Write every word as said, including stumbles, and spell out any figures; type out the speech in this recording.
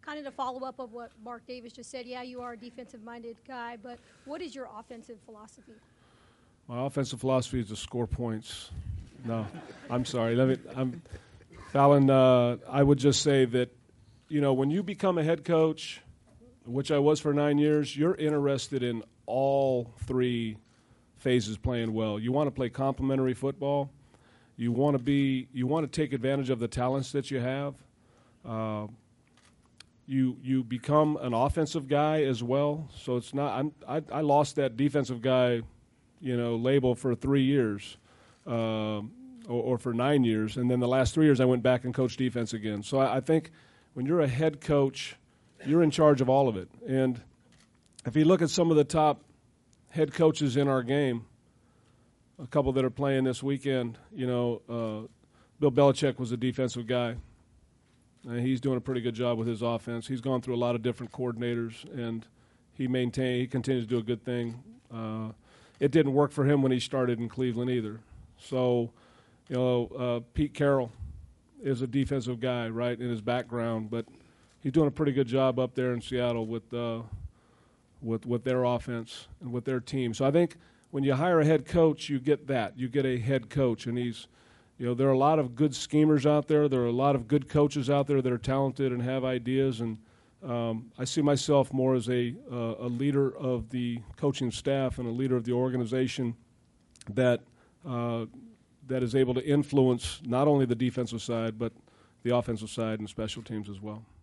kind of to follow up of what Mark Davis just said, yeah, you are a defensive-minded guy, but what is your offensive philosophy? My offensive philosophy is to score points. No, I'm sorry. Let me. I'm, Fallon, uh, I would just say that, you know, when you become a head coach, which I was for nine years, you're interested in all three phases playing well. You want to play complementary football. You want to be. You want to take advantage of the talents that you have. Uh, you you become an offensive guy as well. So it's not. I'm, I I lost that defensive guy, you know, label for three years, uh, or, or for nine years, and then the last three years I went back and coached defense again. So I, I think when you're a head coach, you're in charge of all of it. And if you look at some of the top head coaches in our game, a couple that are playing this weekend, you know, uh, Bill Belichick was a defensive guy. And he's doing a pretty good job with his offense. He's gone through a lot of different coordinators, and he maintain he continues to do a good thing. Uh, it didn't work for him when he started in Cleveland either. So, you know, uh, Pete Carroll is a defensive guy, right, in his background, but he's doing a pretty good job up there in Seattle with uh, with with their offense and with their team. So I think when you hire a head coach, you get that. You get a head coach, and he's – you know, there are a lot of good schemers out there. There are a lot of good coaches out there that are talented and have ideas. And um, I see myself more as a uh, a leader of the coaching staff and a leader of the organization that uh, that is able to influence not only the defensive side but the offensive side and special teams as well.